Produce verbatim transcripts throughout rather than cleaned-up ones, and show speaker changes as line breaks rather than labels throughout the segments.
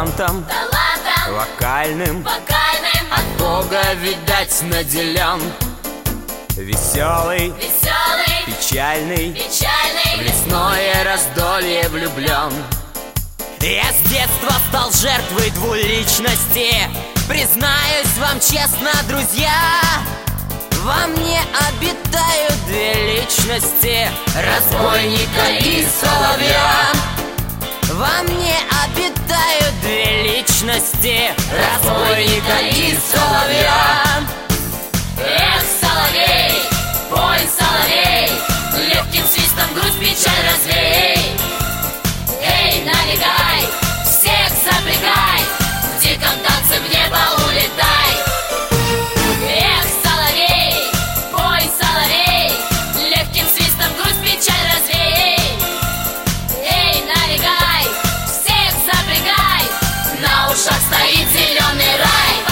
талантом,
талантом
вокальным,
вокальным
от Бога, видать, наделен. Веселый,
веселый,
печальный,
печальный,
в лесное раздолье влюблен. Я с детства стал жертвой двуличности. Признаюсь вам честно, друзья, во мне обитают две личности: разбойника и соловья. Во мне обитают две личности: разбойника и соловья.
Эх, соловей, пой, соловей, легким свистом грусть, печаль развей. Эй, налегай, всех запрягай, в диком танце в небо улетай. Эх, соловей, пой, соловей, легким свистом грусть, печаль развей. Эй, налегай, всех запрягай, на ушах стоит зеленый рай.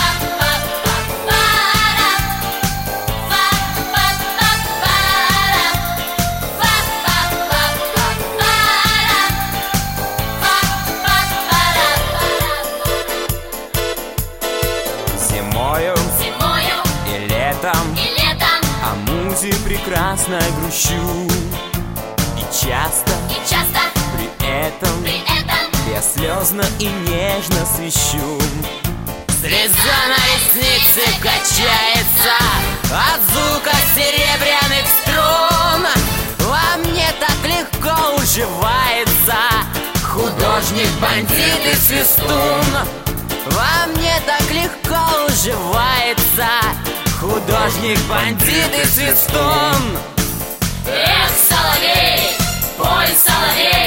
Зимою,
Зимою
и летом,
и летом
о музе прекрасно грущу. И часто,
и часто
при этом,
при этом
я слезно и нежно свищу. Слеза на реснице качается от звука серебряных струн. Во мне так легко уживается художник, бандит и свистун. Во мне так легко уживается художник, бандит и свистун.
Эх, соловей, пой, соловей,